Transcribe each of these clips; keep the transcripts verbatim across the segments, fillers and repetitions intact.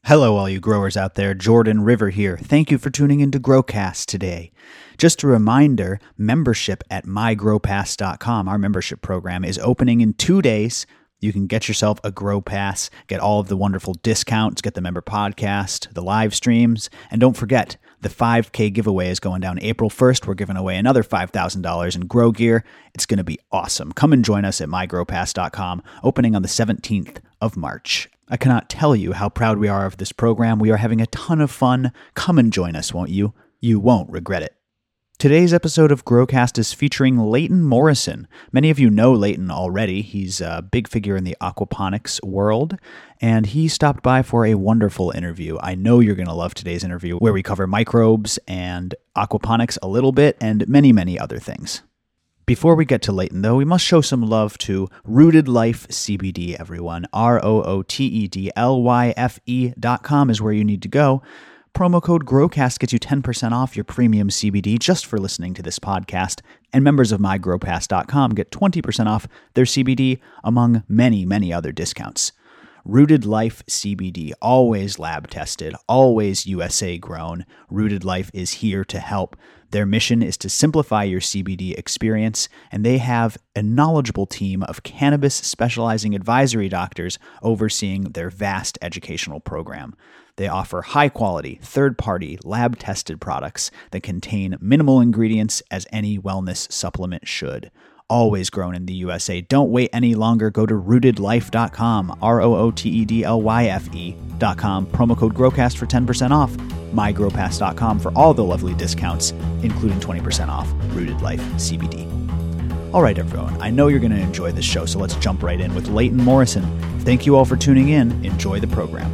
Hello, all you growers out there. Jordan River here. Thank you for tuning into GrowCast today. Just a reminder, membership at my grow pass dot com, our membership program, is opening in two days. You can get yourself a Grow Pass, get all of the wonderful discounts, get the member podcast, the live streams, and don't forget, the five K giveaway is going down April first. We're giving away another five thousand dollars in grow gear. It's going to be awesome. Come and join us at my grow pass dot com, opening on the seventeenth of March. I cannot tell you how proud we are of this program. We are having a ton of fun. Come and join us, won't you? You won't regret it. Today's episode of GrowCast is featuring Leighton Morrison. Many of you know Leighton already. He's a big figure in the aquaponics world, and he stopped by for a wonderful interview. I know you're going to love today's interview, where we cover microbes and aquaponics a little bit and many, many other things. Before we get to Leighton, though, we must show some love to Rooted Life C B D, everyone. R O O T E D L Y F E dot com is where you need to go. Promo code GrowCast gets you ten percent off your premium C B D just for listening to this podcast, and members of my grow pass dot com get twenty percent off their C B D, among many, many other discounts. Rooted Life C B D, always lab tested, always U S A grown. Rooted Life is here to help. Their mission is to simplify your C B D experience, and they have a knowledgeable team of cannabis specializing advisory doctors overseeing their vast educational program. They offer high-quality, third-party, lab-tested products that contain minimal ingredients, as any wellness supplement should. Always grown in the U S A. Don't wait any longer. Go to rooted life dot com, R O O T E D L Y F E dot com. Promo code GrowCast for ten percent off. my grow pass dot com for all the lovely discounts, including twenty percent off Rooted Life C B D. All right, everyone. I know you're going to enjoy this show, so let's jump right in with Leighton Morrison. Thank you all for tuning in. Enjoy the program.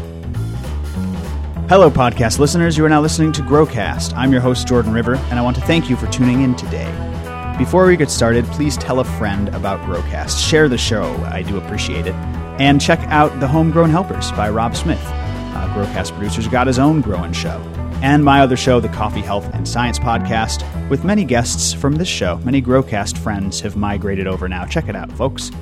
Hello, podcast listeners. You are now listening to GrowCast. I'm your host, Jordan River, and I want to thank you for tuning in today. Before we get started, please tell a friend about GrowCast. Share the show. I do appreciate it. And check out The Homegrown Helpers by Rob Smith. Uh, GrowCast producer's got his own growing show. And my other show, the Coffee, Health, and Science Podcast, with many guests from this show. Many GrowCast friends have migrated over now. Check it out, folks.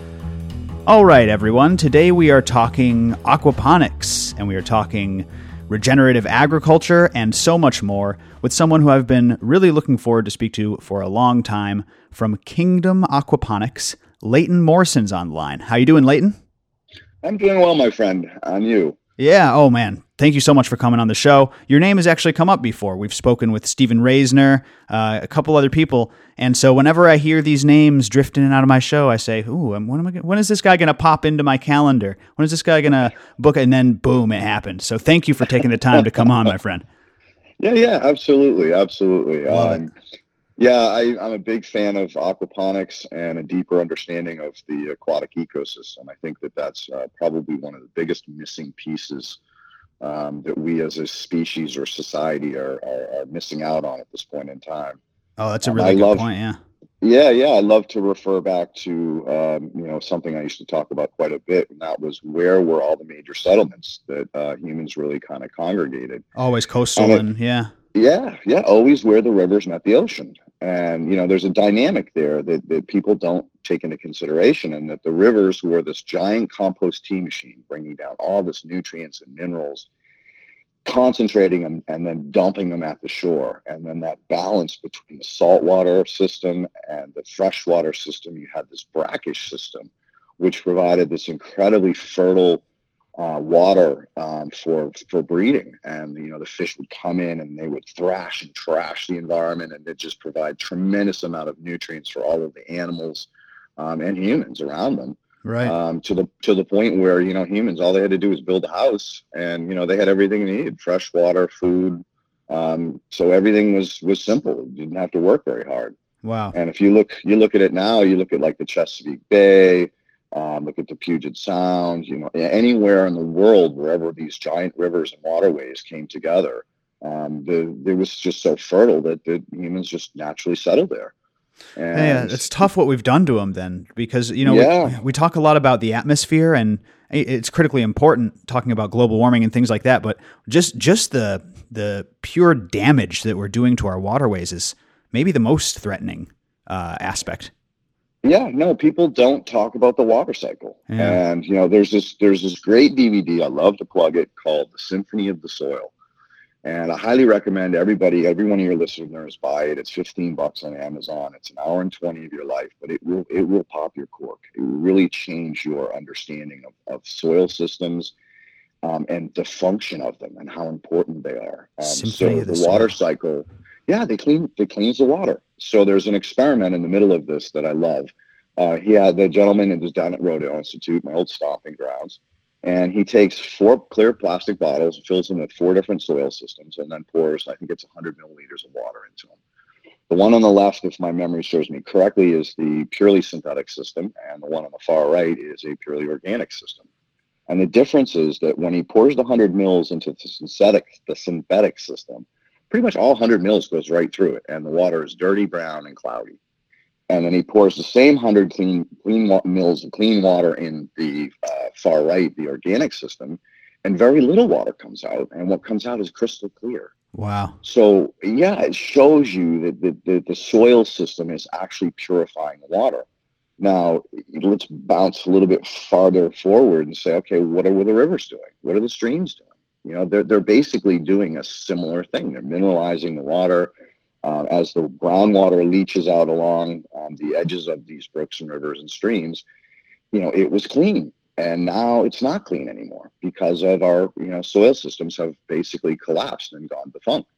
All right, everyone. Today we are talking aquaponics, and we are talking regenerative agriculture, and so much more, with someone who I've been really looking forward to speak to for a long time. From Kingdom Aquaponics, Leighton Morrison's online. How you doing, Leighton? I'm doing well, my friend. On you? Yeah. Oh, man. Thank you so much for coming on the show. Your name has actually come up before. We've spoken with Stephen Reisner, uh, a couple other people. And so whenever I hear these names drift in and out of my show, I say, ooh, when, am I gonna, when is this guy going to pop into my calendar? When is this guy going to book it? And then, boom, it happened. So thank you for taking the time to come on, my friend. Yeah, yeah, absolutely. Absolutely. Um, yeah, I, I'm a big fan of aquaponics and a deeper understanding of the aquatic ecosystem. I think that that's uh, probably one of the biggest missing pieces um, that we as a species or society are, are, are missing out on at this point in time. Oh, that's a really good love, point, yeah. Yeah, yeah. I love to refer back to, um, you know, something I used to talk about quite a bit, and that was where were all the major settlements that uh, humans really kind of congregated. Always coastal, and, and yeah. Yeah, yeah, always where the rivers met the ocean. And, you know, there's a dynamic there that, that people don't take into consideration, and that the rivers were this giant compost tea machine, bringing down all this nutrients and minerals, concentrating them and then dumping them at the shore. And then that balance between the saltwater system and the freshwater system, you had this brackish system, which provided this incredibly fertile uh, water um, for for breeding. And, you know, the fish would come in and they would thrash and trash the environment, and it just provide tremendous amount of nutrients for all of the animals um, and humans around them. Right. Um, to the to the point where, you know, humans, all they had to do was build a house, and, you know, they had everything they needed: fresh water, food. Um, so everything was was simple. You didn't have to work very hard. Wow. And if you look you look at it now, you look at like the Chesapeake Bay, um, look at the Puget Sound, you know, anywhere in the world, wherever these giant rivers and waterways came together, um, the it was just so fertile that the humans just naturally settled there. And yeah, it's tough what we've done to them then, because, you know, yeah. we, we talk a lot about the atmosphere, and it's critically important talking about global warming and things like that. But just just the the pure damage that we're doing to our waterways is maybe the most threatening uh, aspect. Yeah, no, people don't talk about the water cycle. Yeah. And, you know, there's this, there's this great D V D. I love to plug it called The Symphony of the Soil. And I highly recommend everybody, every one of your listeners buy it. It's fifteen bucks on Amazon. It's an hour and twenty of your life, but it will, it will pop your cork. It will really change your understanding of, of soil systems, um, and the function of them and how important they are. Um, Symphony so of the the water soil. cycle, yeah, they clean, they cleans the water. So there's an experiment in the middle of this that I love. Uh, he had the gentleman, it was down at Rodeo Institute, my old stomping grounds. And he takes four clear plastic bottles and fills them with four different soil systems and then pours, I think it's one hundred milliliters of water into them. The one on the left, if my memory serves me correctly, is the purely synthetic system. And the one on the far right is a purely organic system. And the difference is that when he pours the one hundred mils into the synthetic, the synthetic system, pretty much all one hundred mils goes right through it. And the water is dirty, brown, and cloudy. And then he pours the same one hundred clean clean mils of clean water in the uh, far right, the organic system, and very little water comes out. And what comes out is crystal clear. Wow. So, yeah, it shows you that the, the, the soil system is actually purifying the water. Now, let's bounce a little bit farther forward and say, okay, what are the rivers doing? What are the streams doing? You know, they're, they're basically doing a similar thing. They're mineralizing the water. Uh, as the groundwater leaches out along um, the edges of these brooks and rivers and streams, you know, it was clean. And now it's not clean anymore because of our, you know, soil systems have basically collapsed and gone defunct.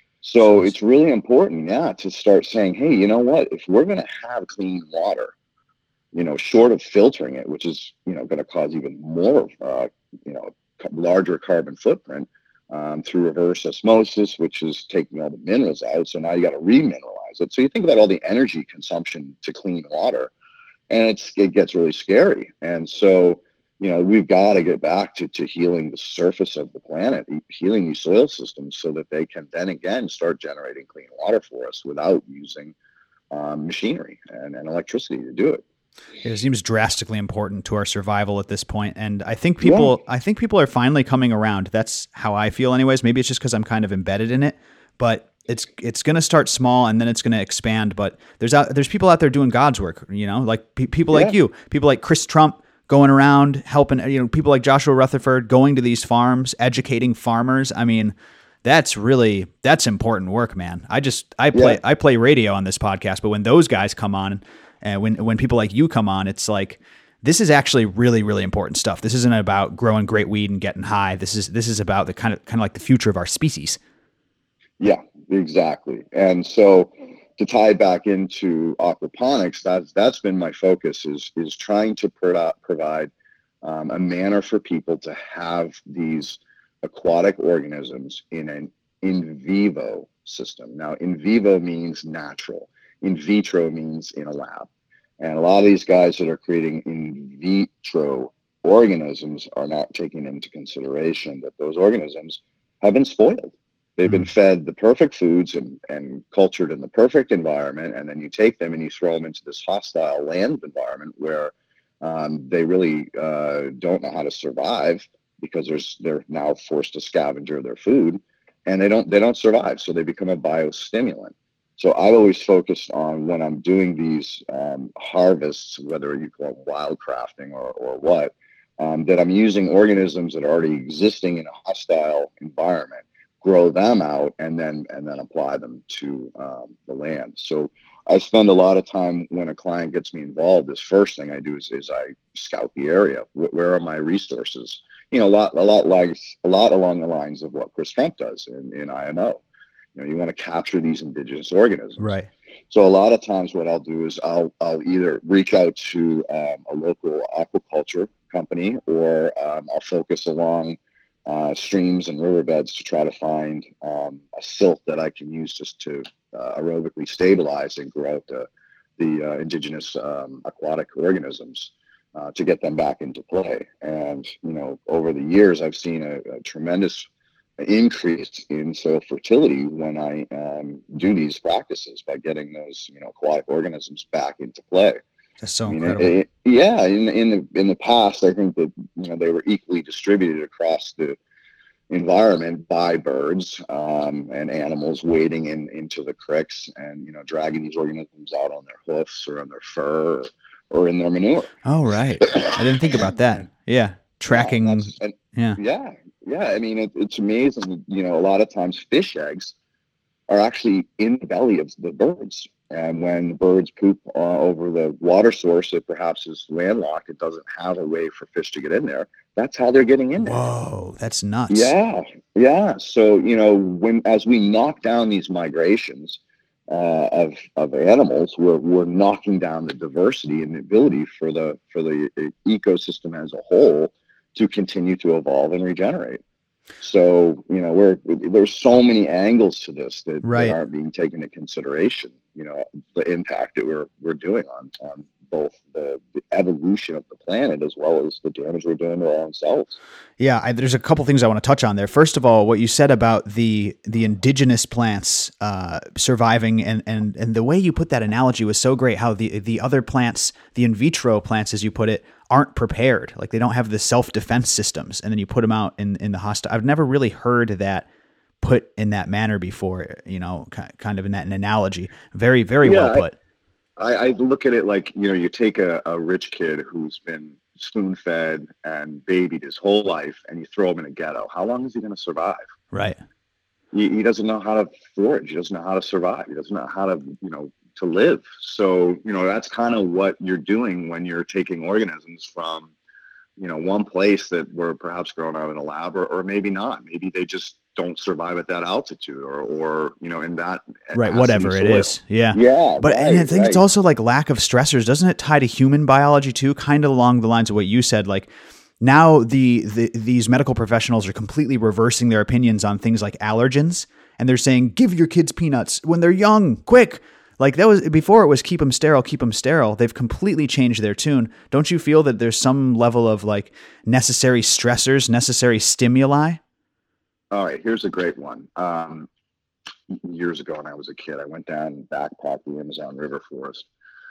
So it's really important, yeah, to start saying, hey, you know what, if we're going to have clean water, you know, short of filtering it, which is, you know, going to cause even more, uh, you know, larger carbon footprint, Um, through reverse osmosis, which is taking all the minerals out. So now you got to remineralize it. So you think about all the energy consumption to clean water, and it's it gets really scary. And so, you know, we've got to get back to, to healing the surface of the planet, healing these soil systems so that they can then again start generating clean water for us without using um, machinery and, and electricity to do it. It seems drastically important to our survival at this point. And I think people, yeah. I think people are finally coming around. That's how I feel anyways. Maybe it's just because I'm kind of embedded in it, but it's, it's going to start small and then it's going to expand. But there's out, there's people out there doing God's work, you know, like pe- people yeah. like you, people like Chris Trump going around helping, you know, people like Joshua Rutherford going to these farms, educating farmers. I mean, that's really, that's important work, man. I just, I play, yeah. I play radio on this podcast, but when those guys come on, and when, when people like you come on, it's like, this is actually really, really important stuff. This isn't about growing great weed and getting high. This is, this is about the kind of, kind of like the future of our species. Yeah, exactly. And so to tie back into aquaponics, that's, that's been my focus is, is trying to pro- provide um, a manner for people to have these aquatic organisms in an in vivo system. Now, in vivo means natural. In vitro means in a lab. And a lot of these guys that are creating in vitro organisms are not taking into consideration that those organisms have been spoiled. They've been fed the perfect foods and, and cultured in the perfect environment. And then you take them and you throw them into this hostile land environment where um, they really uh, don't know how to survive because there's, they're now forced to scavenger their food and they don't, they don't survive. So they become a biostimulant. So I've always focused on when I'm doing these um, harvests, whether you call it wildcrafting or, or what, um, that I'm using organisms that are already existing in a hostile environment, grow them out, and then and then apply them to um, the land. So I spend a lot of time when a client gets me involved. This first thing I do is, is I scout the area. Where, where are my resources? You know, a lot a lot like a lot along the lines of what Chris Trump does in, in I M O. You know, you want to capture these indigenous organisms. Right. So a lot of times what I'll do is I'll I'll either reach out to um, a local aquaculture company or um, I'll focus along uh, streams and riverbeds to try to find um, a silt that I can use just to uh, aerobically stabilize and grow out the, the uh, indigenous um, aquatic organisms uh, to get them back into play. And, you know, over the years, I've seen a, a tremendous increase in soil fertility when I um, do these practices by getting those, you know, aquatic organisms back into play. That's so I mean, incredible. It, it, yeah, in in the in the past, I think that you know they were equally distributed across the environment by birds um, and animals wading in into the creeks and, you know, dragging these organisms out on their hoofs or on their fur or, or in their manure. Oh, right. I didn't think about that. Yeah. Tracking. Yeah, and that's, and, yeah. Yeah. Yeah. I mean, it, it's amazing. You know, a lot of times fish eggs are actually in the belly of the birds. And when the birds poop uh, over the water source that perhaps is landlocked, it doesn't have a way for fish to get in there. That's how they're getting in there. Whoa, that's nuts. Yeah, yeah. So, you know, when as we knock down these migrations uh, of of animals, we're we're knocking down the diversity and the ability for the for the ecosystem as a whole to continue to evolve and regenerate. So, you know, we're there's so many angles to this that, right. that aren't being taken into consideration. You know, the impact that we're we're doing on on both the, the evolution of the planet as well as the damage we're doing to our own selves. Yeah, I, there's a couple things I want to touch on there. First of all, what you said about the the indigenous plants uh, surviving, and, and and the way you put that analogy was so great. How the the other plants, the in vitro plants, as you put it, aren't prepared. Like they don't have the self defense systems, and then you put them out in in the hostile. I've never really heard that put in that manner before. You know, kind of in that an analogy. Very very yeah, well put. I, I look at it like, you know, you take a, a rich kid who's been spoon-fed and babied his whole life, and you throw him in a ghetto. How long is he going to survive? Right. He, he doesn't know how to forage. He doesn't know how to survive. He doesn't know how to, you know, to live. So, you know, that's kind of what you're doing when you're taking organisms from, you know, one place that were perhaps grown out in a lab, or, or maybe not. Maybe they just don't survive at that altitude, or, or you know, in that right, whatever it is. Yeah, yeah. But right, and I think right. it's also like lack of stressors. Doesn't it tie to human biology too? Kind of along the lines of what you said. Like now, the, the these medical professionals are completely reversing their opinions on things like allergens, and they're saying give your kids peanuts when they're young, quick. Like that was before it was keep them sterile, keep them sterile. They've completely changed their tune. Don't you feel that there's some level of like necessary stressors, necessary stimuli? All right, here's a great one. Um, years ago when I was a kid, I went down and backpacked the Amazon River forest,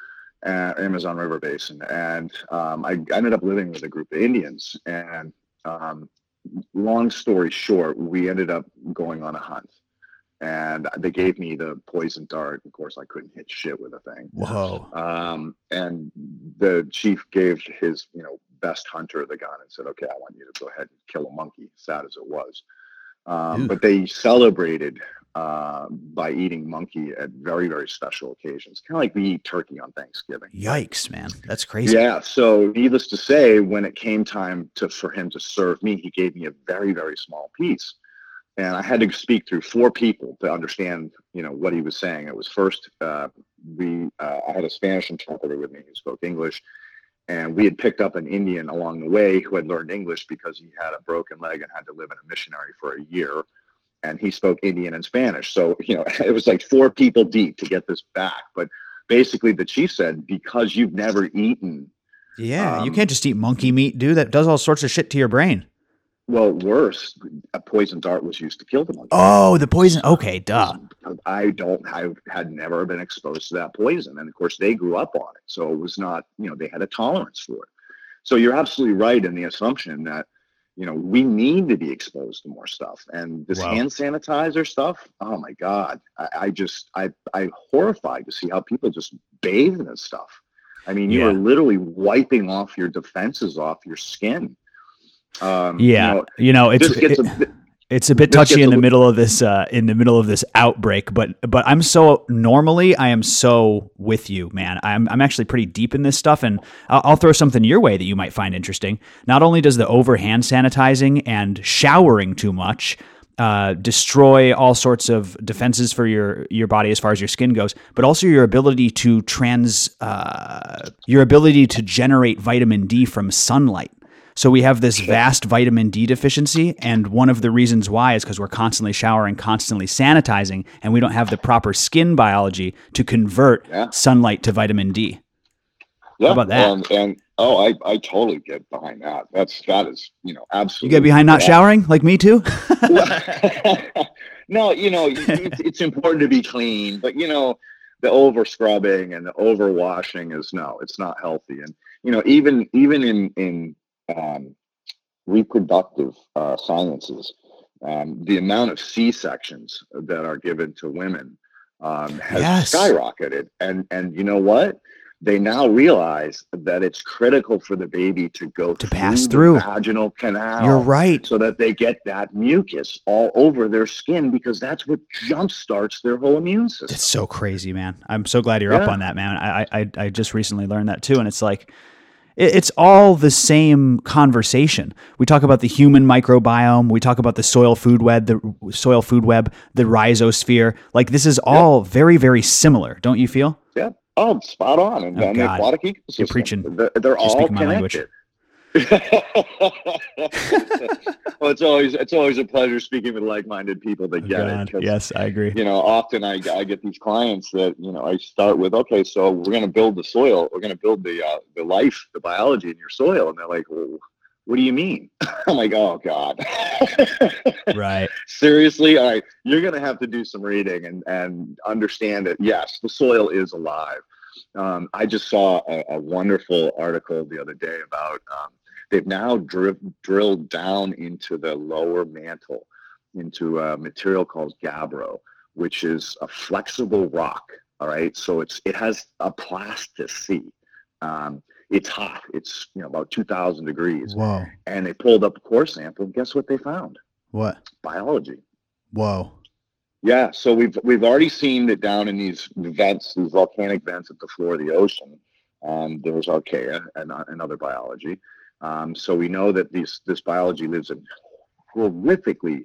uh, Amazon River Basin, and um, I ended up living with a group of Indians. And um, long story short, we ended up going on a hunt. And they gave me the poison dart. Of course, I couldn't hit shit with a thing. Whoa. Um, and the chief gave his, you know, best hunter the gun and said, okay, I want you to go ahead and kill a monkey, sad as it was. Um, but they celebrated uh, by eating monkey at very, very special occasions, kind of like we eat turkey on Thanksgiving. Yikes, man. That's crazy. Yeah. So needless to say, when it came time to for him to serve me, he gave me a very, very small piece. And I had to speak through four people to understand, you know, what he was saying. It was first, uh, we uh, I had a Spanish interpreter with me who spoke English. And we had picked up an Indian along the way who had learned English because he had a broken leg and had to live in a missionary for a year. And he spoke Indian and Spanish. So, you know, it was like four people deep to get this back. But basically the chief said, because you've never eaten. Yeah, um, you can't just eat monkey meat, dude. That does all sorts of shit to your brain. Well, worse, a poison dart was used to kill the monkey. Oh, the poison. Okay, duh. I don't, I had never been exposed to that poison. And of course they grew up on it. So it was not, you know, they had a tolerance for it. So you're absolutely right in the assumption that, you know, we need to be exposed to more stuff. And this wow. hand sanitizer stuff, oh my God, I, I just, I, I'm horrified to see how people just bathe in this stuff. I mean, you yeah. are literally wiping off your defenses off your skin. Um, yeah, you know, you know it's it, a, it's a bit touchy in the middle of this uh, in the middle of this outbreak, but but I'm so normally I am so with you, man. I'm I'm actually pretty deep in this stuff, and I'll, I'll throw something your way that you might find interesting. Not only does the overhand sanitizing and showering too much uh, destroy all sorts of defenses for your your body as far as your skin goes, but also your ability to trans uh, your ability to generate vitamin D from sunlight. So we have this vast vitamin D deficiency, and one of the reasons why is because we're constantly showering, constantly sanitizing, and we don't have the proper skin biology to convert yeah. sunlight to vitamin D. Yeah, How about that? And, and oh, I, I totally get behind that. That's that is you know absolutely. You get behind not yeah. showering like me too? No, you know it's, it's important to be clean, but you know the over scrubbing and the over washing is no, it's not healthy, and you know even even in in Um, reproductive uh, sciences, Um, the amount of C-sections that are given to women um, has Yes. skyrocketed. And, and you know what? They now realize that it's critical for the baby to go To through pass the through. vaginal canal. You're right. So that they get that mucus all over their skin, because that's what jump starts their whole immune system. It's so crazy, man. I'm so glad you're up Yeah. on that, man. I, I I just recently learned that too, and it's like it, it's all the same conversation. We talk about the human microbiome. We talk about the soil food web, the soil food web, the rhizosphere. Like this is all very very similar, don't you feel? Yeah. Oh, spot on. And, Oh, and the God. aquatic ecosystem. You're preaching. They're, they're You're all speaking my language. connected. Well, it's always it's always a pleasure speaking with like-minded people that Oh, get God. it. 'cause, Yes, I agree. You know, often I, I get these clients that, you know, I start with, okay, so we're going to build the soil. We're going to build the uh, the life, the biology in your soil. And they're like, well, what do you mean? I'm like, oh, God. Right. Seriously, all right, you're going to have to do some reading and, and understand that, yes, the soil is alive. Um, I just saw a, a wonderful article the other day about um, they've now dri- drilled down into the lower mantle into a material called gabbro, which is a flexible rock. All right, so it's it has a plasticity. Um, it's hot. It's you know about two thousand degrees. Whoa. And they pulled up a core sample. And guess what they found? What? Biology. Whoa. Yeah, so we've we've already seen that down in these vents, these volcanic vents at the floor of the ocean, um, there was archaea and, uh, and other biology. Um, so we know that these this biology lives in horrifically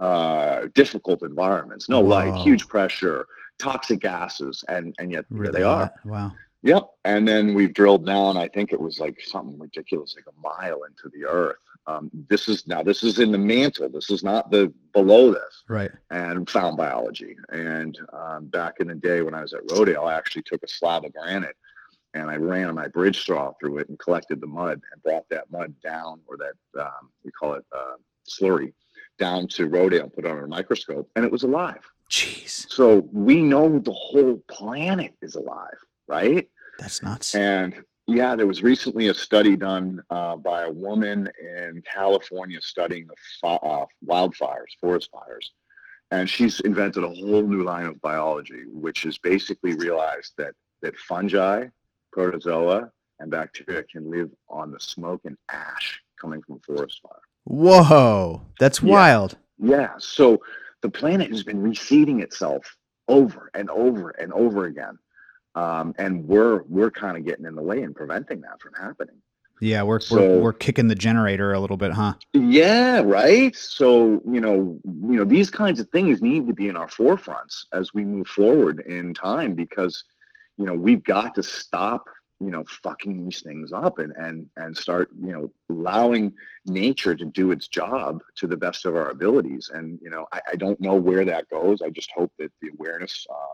uh, difficult environments. No light, Wow. huge pressure, toxic gases, and and yet here Really they are. hot. Wow. Yep. And then we've drilled down, I think it was like something ridiculous, like a mile into the earth. Um, this is now, this is in the mantle. This is not the below this. Right. And found biology. And um, back in the day when I was at Rodale, I actually took a slab of granite and I ran my bridge straw through it and collected the mud and brought that mud down, or that, um, we call it uh, slurry, down to Rodale and put it under a microscope, and it was alive. Jeez. So we know the whole planet is alive. Right? That's nuts. And yeah, there was recently a study done uh, by a woman in California studying the fi- uh, wildfires, forest fires. And she's invented a whole new line of biology, which is basically realized that, that fungi, protozoa, and bacteria can live on the smoke and ash coming from a forest fire. Whoa. That's Yeah. wild. Yeah. So the planet has been reseeding itself over and over and over again. Um, and we're we're kind of getting in the way and preventing that from happening. Yeah, we're So- we're we're kicking the generator a little bit, huh? Yeah, right. So you know, you know, these kinds of things need to be in our forefronts as we move forward in time, because you know we've got to stop, you know, fucking these things up and and and start, you know, allowing nature to do its job to the best of our abilities. And you know, I, I don't know where that goes. I just hope that the awareness um,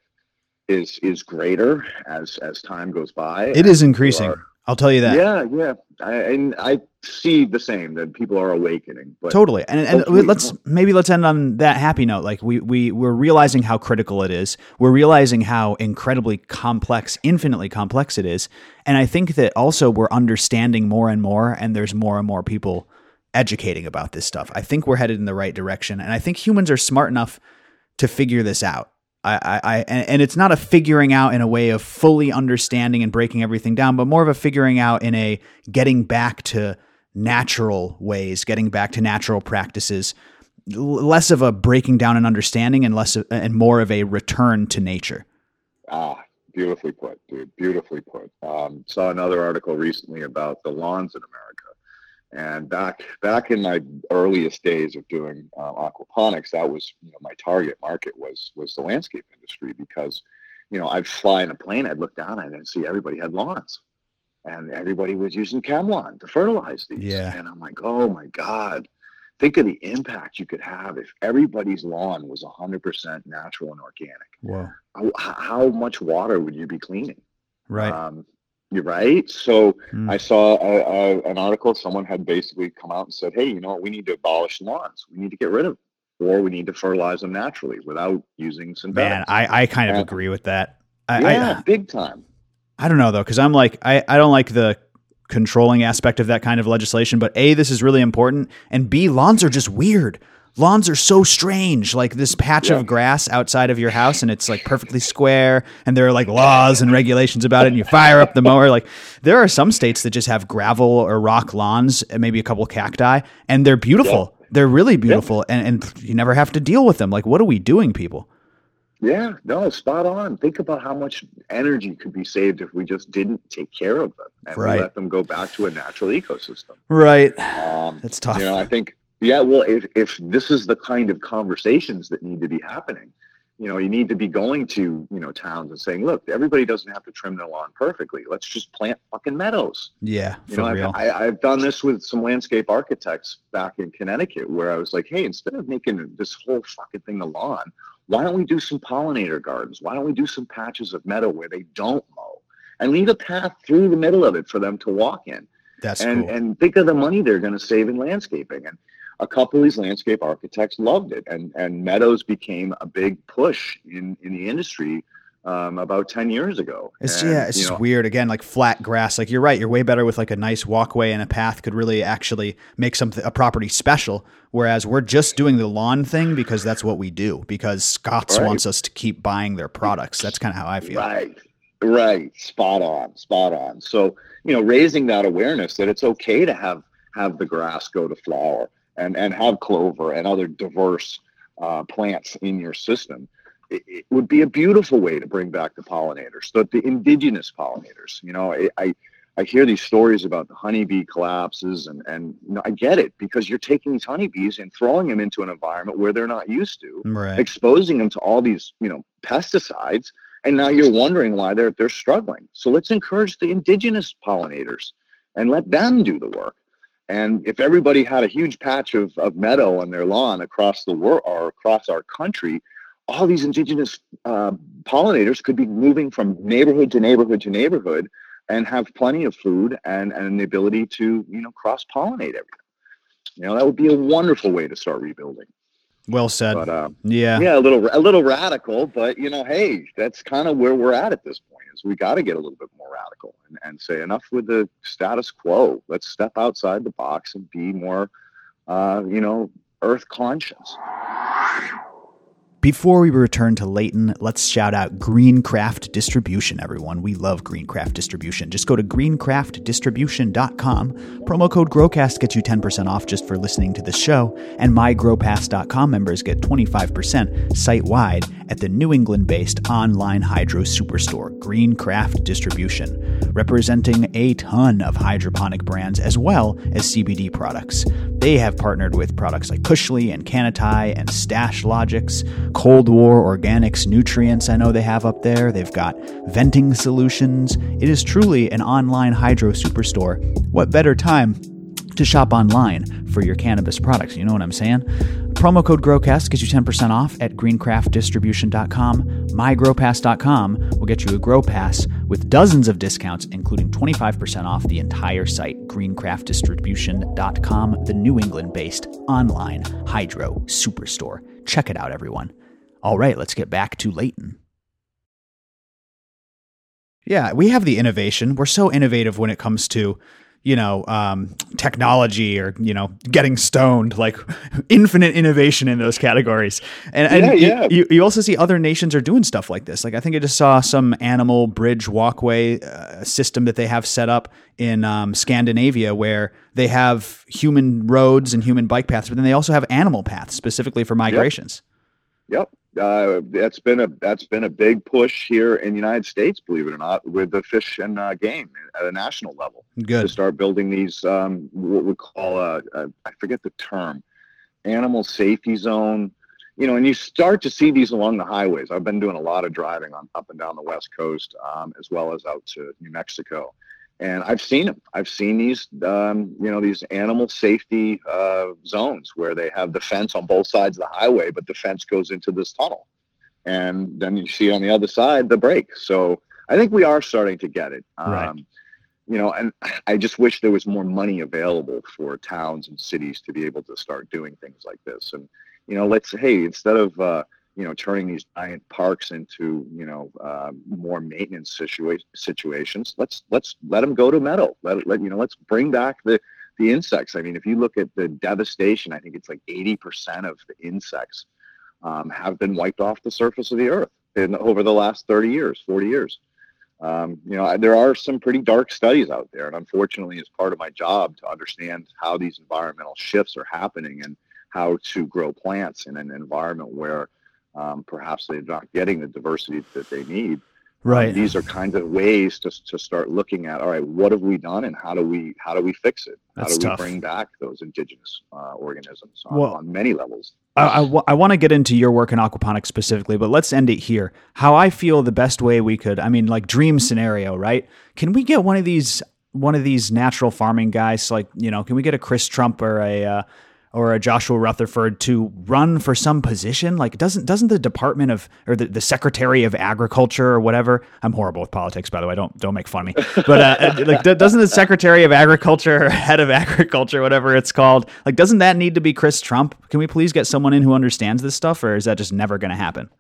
is is greater as as time goes by. It is increasing. Are- I'll tell you that. Yeah, yeah, I, and I see the same, that people are awakening. But Totally. And, and hopefully- let's maybe let's end on that happy note. Like we we we're realizing how critical it is. We're realizing how incredibly complex, infinitely complex it is. And I think that also we're understanding more and more, and there's more and more people educating about this stuff. I think we're headed in the right direction, and I think humans are smart enough to figure this out. I, I, I and, and it's not a figuring out in a way of fully understanding and breaking everything down, but more of a figuring out in a getting back to natural ways, getting back to natural practices, L- less of a breaking down and understanding, and less of, and more of a return to nature. Ah, beautifully put, dude. Beautifully put. Um, saw another article recently about the lawns in America. And back back in my earliest days of doing uh, aquaponics, that was, you know, my target market was was the landscape industry, because, you know, I'd fly in a plane, I'd look down at it and see everybody had lawns, and everybody was using ChemLawn to fertilize these. Yeah. And I'm like, oh my God, think of the impact you could have if everybody's lawn was one hundred percent natural and organic. Whoa. How, how much water would you be cleaning? Right. Um, you're right. So Mm. I saw a, a, an article. Someone had basically come out and said, hey, you know what? We need to abolish lawns. We need to get rid of them, or we need to fertilize them naturally without using synthetics. Man, I, I kind of Yeah. agree with that. I, yeah, I, big time. I don't know though, because I'm like, I, I don't like the controlling aspect of that kind of legislation, but A, this is really important, and B, lawns are just weird. lawns are so strange. Like this patch Yeah. of grass outside of your house, and it's like perfectly square, and there are like laws and regulations about it, and you fire up the mower. Like there are some states that just have gravel or rock lawns and maybe a couple cacti, and they're beautiful. Yeah. They're really beautiful, yeah. and, and you never have to deal with them. Like, what are we doing, people? Yeah, no, spot on. Think about how much energy could be saved if we just didn't take care of them and Right. we let them go back to a natural ecosystem. Right. Um, That's tough. You know, I think, yeah, well, if, if this is the kind of conversations that need to be happening, you know, you need to be going to, you know, towns and saying, look, everybody doesn't have to trim their lawn perfectly. Let's just plant fucking meadows. Yeah, You for know, real. I've, I, I've done this with some landscape architects back in Connecticut where I was like, hey, instead of making this whole fucking thing a lawn, why don't we do some pollinator gardens? Why don't we do some patches of meadow where they don't mow and leave a path through the middle of it for them to walk in? That's and, cool. And think of the money they're going to save in landscaping. And a couple of these landscape architects loved it. And, and meadows became a big push in, in the industry um, about ten years ago. It's and, yeah, it's you just know, weird. Again, like flat grass. Like you're right. You're way better with like a nice walkway and a path could really actually make something a property special. Whereas we're just doing the lawn thing because that's what we do. Because Scott's Right. wants us to keep buying their products. That's kind of how I feel. Right. Right. Spot on. Spot on. So, you know, raising that awareness that it's okay to have have the grass go to flower and, and have clover and other diverse uh, plants in your system. It, it would be a beautiful way to bring back the pollinators, the, the indigenous pollinators. You know, I, I I hear these stories about the honeybee collapses, and and you know, I get it because you're taking these honeybees and throwing them into an environment where they're not used to, Right. exposing them to all these, you know, pesticides, and now you're wondering why they're they're struggling. So let's encourage the indigenous pollinators and let them do the work. And if everybody had a huge patch of, of meadow on their lawn across the world or across our country, all these indigenous uh, pollinators could be moving from neighborhood to neighborhood to neighborhood and have plenty of food and, and the ability to, you know, cross-pollinate everything. You know, that would be a wonderful way to start rebuilding. Well said. But uh, yeah. yeah, a little a little radical, but, you know, hey, that's kind of where we're at at this point is we got to get a little bit more radical and, and say enough with the status quo. Let's step outside the box and be more, uh, you know, earth conscious. Before we return to Layton, let's shout out Greencraft Distribution, everyone. We love Greencraft Distribution. Just go to green craft distribution dot com. Promo code GROWCAST gets you ten percent off just for listening to the show, and my grow pass dot com members get twenty-five percent site-wide at the New England-based online hydro superstore, Greencraft Distribution, representing a ton of hydroponic brands as well as C B D products. They have partnered with products like Cushly and Canatai and Stash Logics, Cold War Organics Nutrients I know they have up there. They've got venting solutions. It is truly an online hydro superstore. What better time to shop online for your cannabis products? You know what I'm saying? Promo code GROWCAST gets you ten percent off at green craft distribution dot com. my grow pass dot com will get you a Grow Pass with dozens of discounts, including twenty-five percent off the entire site. green craft distribution dot com, the New England-based online hydro superstore. Check it out, everyone. All right, let's get back to Layton. Yeah, we have the innovation. We're so innovative when it comes to, you know, um, technology or, you know, getting stoned, like infinite innovation in those categories. And, and Yeah, yeah. You, you also see other nations are doing stuff like this. Like I think I just saw some animal bridge walkway uh, system that they have set up in um, Scandinavia where they have human roads and human bike paths, but then they also have animal paths specifically for migrations. Yep. Uh, that's been a that's been a big push here in the United States, believe it or not, with the fish and uh, game at a national level. Good. To start building these, um, what we call, uh, uh, I forget the term, animal safety zone. You know, and you start to see these along the highways. I've been doing a lot of driving on up and down the West Coast, um, as well as out to New Mexico. And I've seen them. I've seen these, um, you know, these animal safety uh, zones where they have the fence on both sides of the highway, but the fence goes into this tunnel. And then you see on the other side the break. So I think we are starting to get it. Um, Right. You know, and I just wish there was more money available for towns and cities to be able to start doing things like this. And, you know, let's, hey, instead of, uh, you know, turning these giant parks into, you know, uh, more maintenance situa- situations. Let's let's let them go to meadow. Let, let you know. Let's bring back the the insects. I mean, if you look at the devastation, I think it's like eighty percent of the insects um, have been wiped off the surface of the earth in over the last thirty years, forty years. Um, you know, there are some pretty dark studies out there, and unfortunately, it's part of my job to understand how these environmental shifts are happening and how to grow plants in an environment where um, perhaps they're not getting the diversity that they need. Right. Um, these are kinds of ways to to start looking at, all right, what have we done, and how do we how do we fix it? How That's do we tough. bring back those indigenous uh, organisms on, Well, on many levels? I, I, w- I want to get into your work in aquaponics specifically, but let's end it here. How I feel the best way we could, I mean, like dream scenario, right? Can we get one of these, one of these natural farming guys, like, you know, can we get a Chris Trump or a, uh, or a Joshua Rutherford to run for some position? Like, doesn't doesn't the Department of, or the, the Secretary of Agriculture or whatever? I'm horrible with politics, by the way. Don't don't make fun of me. But uh, like, doesn't the Secretary of Agriculture or Head of Agriculture, whatever it's called, like, doesn't that need to be Chris Trump? Can we please get someone in who understands this stuff, or is that just never going to happen?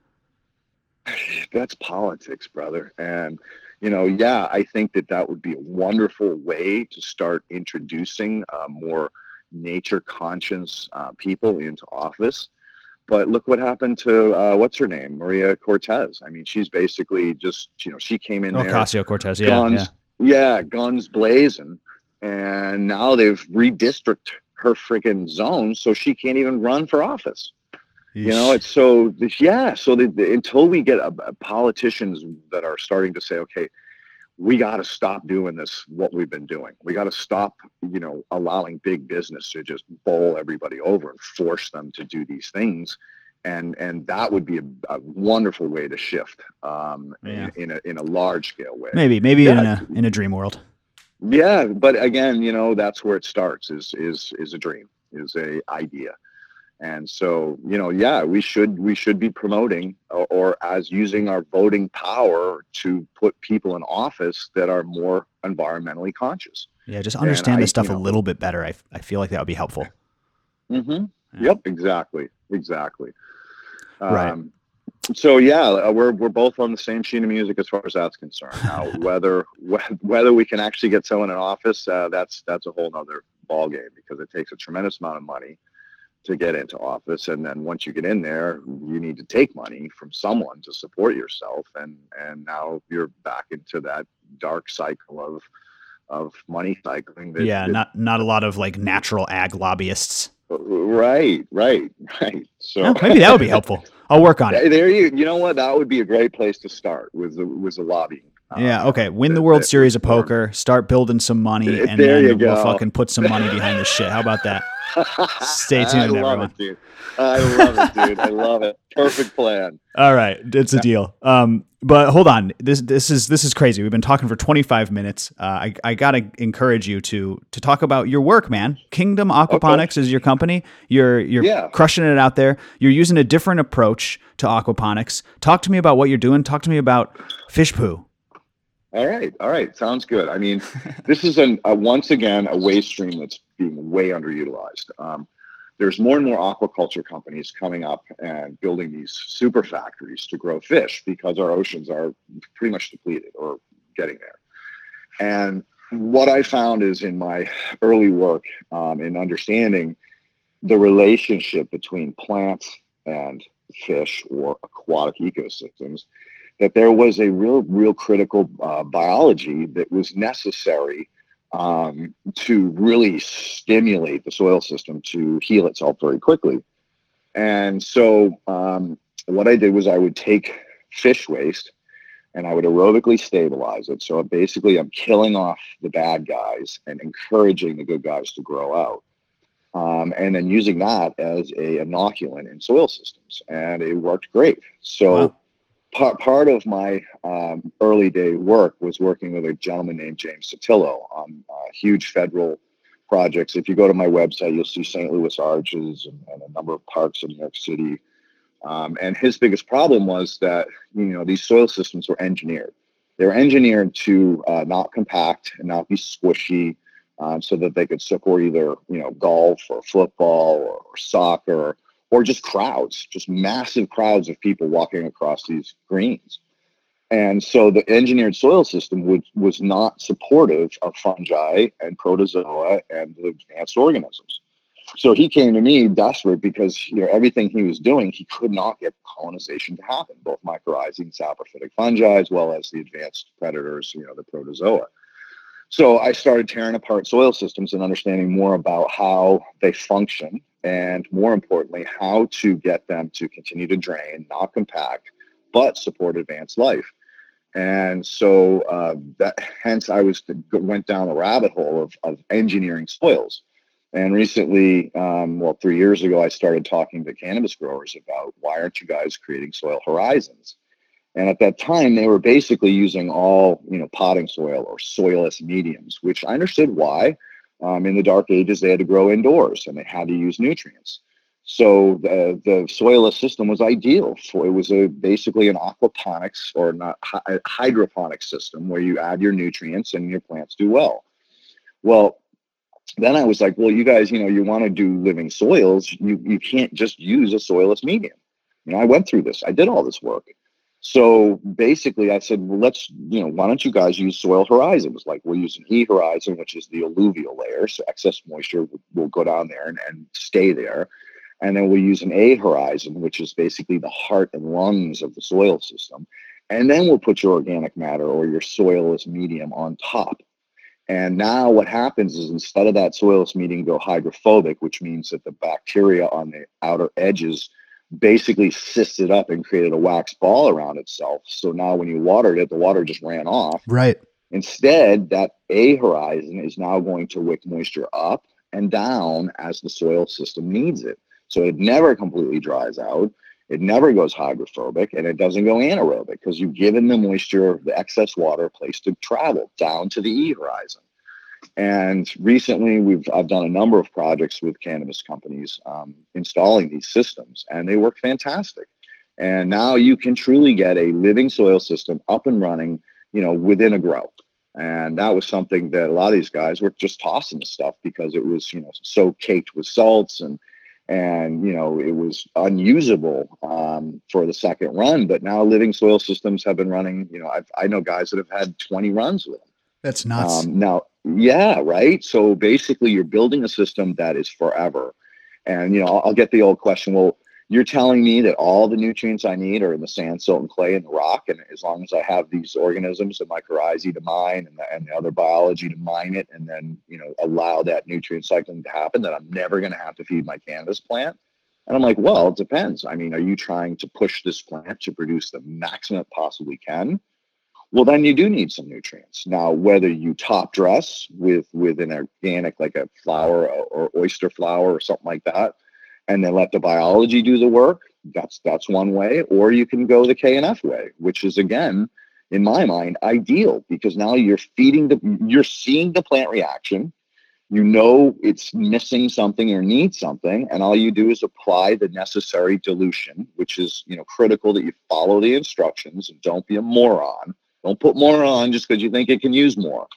That's politics, brother. And you know, yeah, I think that that would be a wonderful way to start introducing uh, more nature conscious uh, people into office. But look what happened to uh, what's her name, Maria Cortez. I mean, she's basically just, you know, she came in there, Ocasio-Cortez, yeah, guns, yeah, yeah, guns blazing, and now they've redistricted her freaking zone, so she can't even run for office. Yeesh. You know, it's so yeah. So the, the, until we get a, a politicians that are starting to say, okay, we got to stop doing this, what we've been doing. We got to stop, you know, allowing big business to just bowl everybody over and force them to do these things. And and that would be a, a wonderful way to shift um, yeah. in, in, a, in a large scale way. Maybe, maybe yeah. in a in a dream world. Yeah, but again, you know, that's where it starts, is is is a dream, is a idea. And so, you know, yeah, we should we should be promoting or, or as using our voting power to put people in office that are more environmentally conscious. Yeah, just understand I, this stuff you know, a little bit better. I, I feel like that would be helpful. Mm-hmm. Yeah. Yep, exactly, exactly. Right. Um, so yeah, we're we're both on the same sheet of music as far as that's concerned. Now, whether whether we can actually get someone in office, uh, that's that's a whole nother ballgame, because it takes a tremendous amount of money to get into office, and then once you get in there, you need to take money from someone to support yourself, and and now you're back into that dark cycle of of money cycling. That, yeah, that, not not a lot of like natural ag lobbyists. Right, right, right. So yeah, maybe that would be helpful. I'll work on it. There you, you know what? That would be a great place to start, with the was the lobbying. Yeah. Uh, okay. Win the, the World the, Series of poker. Start building some money, and there then you we'll go. fucking put some money behind this shit. How about that? Stay tuned, I love everyone. it, dude. I love it, dude. I love it. Perfect plan. All right, it's a deal. Um, but hold on, this this is this is crazy. We've been talking for twenty-five minutes. Uh, I I gotta encourage you to to talk about your work, man. Kingdom Aquaponics okay. is your company. You're you're yeah. crushing it out there. You're using a different approach to aquaponics. Talk to me about what you're doing. Talk to me about fish poo. All right, all right, sounds good. I mean, this is an, a once again a waste stream that's being way underutilized. Um, there's more and more aquaculture companies coming up and building these super factories to grow fish, because our oceans are pretty much depleted or getting there. And what I found is, in my early work um, in understanding the relationship between plants and fish or aquatic ecosystems, that there was a real, real critical uh, biology that was necessary um, to really stimulate the soil system to heal itself very quickly. And so um, what I did was I would take fish waste and I would aerobically stabilize it. So basically I'm killing off the bad guys and encouraging the good guys to grow out. Um, and then using that as a inoculant in soil systems. And it worked great. So wow. Part part of my um, early day work was working with a gentleman named James Sotillo on uh, huge federal projects. If you go to my website, you'll see Saint Louis Arches and, and a number of parks in New York City. Um, and his biggest problem was that, you know, these soil systems were engineered. They were engineered to uh, not compact and not be squishy, um, so that they could support either, you know, golf or football or, or soccer, or just crowds, just massive crowds of people walking across these greens. And so the engineered soil system was, was not supportive of fungi and protozoa and the advanced organisms. So he came to me desperate because, you know, everything he was doing, he could not get colonization to happen, both mycorrhizae and saprophytic fungi, as well as the advanced predators, you know, the protozoa. So I started tearing apart soil systems and understanding more about how they function, and more importantly, how to get them to continue to drain, not compact, but support advanced life. And so uh, that, hence I was went down a rabbit hole of, of engineering soils. And recently, um, well, three years ago, I started talking to cannabis growers about, why aren't you guys creating soil horizons? And at that time, they were basically using all, you know, potting soil or soilless mediums, which I understood why. Um, in the dark ages, they had to grow indoors and they had to use nutrients. So the, the soilless system was ideal for, it was a basically an aquaponics or not hy- hydroponic system where you add your nutrients and your plants do well. Well, then I was like, well, you guys, you know, you want to do living soils, you you can't just use a soilless medium. You know, I went through this, I did all this work. So basically I said, well, let's, you know, why don't you guys use soil horizons? Like, we're using E horizon, which is the alluvial layer. So excess moisture will, will go down there and, and stay there. And then we'll use an A horizon, which is basically the heart and lungs of the soil system. And then we'll put your organic matter or your soilless medium on top. And now what happens is, instead of that soilless medium go hydrophobic, which means that the bacteria on the outer edges basically cysts up and created a wax ball around itself. So now when you watered it, the water just ran off. Right. Instead, that A horizon is now going to wick moisture up and down as the soil system needs it. So it never completely dries out. It never goes hydrophobic, and it doesn't go anaerobic, because you've given the moisture, the excess water, a place to travel down to the E horizon. And recently, we've I've done a number of projects with cannabis companies um, installing these systems, and they work fantastic. And now you can truly get a living soil system up and running, you know, within a grow. And that was something that a lot of these guys were just tossing the stuff because it was, you know, so caked with salts and and you know, it was unusable um, for the second run. But now living soil systems have been running. You know, I've, I know guys that have had twenty runs with them. That's nuts. Um, now, yeah, right. So basically, you're building a system that is forever. And you know, I'll, I'll get the old question. Well, you're telling me that all the nutrients I need are in the sand, silt, and clay and the rock, and as long as I have these organisms, the mycorrhizae to mine and the, and the other biology to mine it, and then, you know, allow that nutrient cycling to happen, that I'm never going to have to feed my cannabis plant? And I'm like, well, it depends. I mean, are you trying to push this plant to produce the maximum it possibly can? Well, then you do need some nutrients. Now, whether you top dress with with an organic, like a flower or oyster flower or something like that, and then let the biology do the work, that's that's one way. Or you can go the K N F way, which is, again, in my mind, ideal, because now you're feeding the, you're seeing the plant reaction. You know it's missing something or needs something, and all you do is apply the necessary dilution, which is, you know, critical that you follow the instructions and don't be a moron. Don't put more on just because you think it can use more.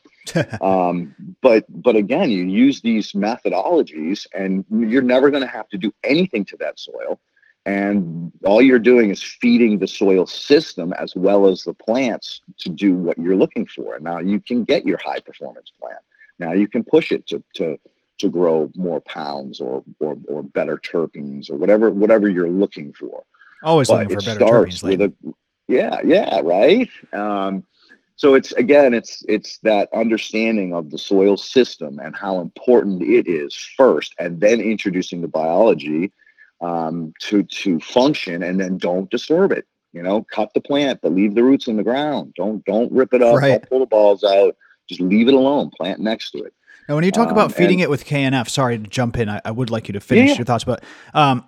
um, but but again, you use these methodologies, and you're never going to have to do anything to that soil. And all you're doing is feeding the soil system as well as the plants to do what you're looking for. And now you can get your high performance plant. Now you can push it to to to grow more pounds or or, or better terpenes or whatever whatever you're looking for. Always but looking for better starts terpenes. With a, yeah, yeah, right. Um, so it's again, it's it's that understanding of the soil system and how important it is first, and then introducing the biology um, to to function, and then don't disturb it. You know, cut the plant, but leave the roots in the ground. Don't don't rip it up. Right. Don't pull the balls out. Just leave it alone. Plant next to it. Now, when you talk um, about feeding and, it with K N F, sorry to jump in. I, I would like you to finish yeah. your thoughts, but um,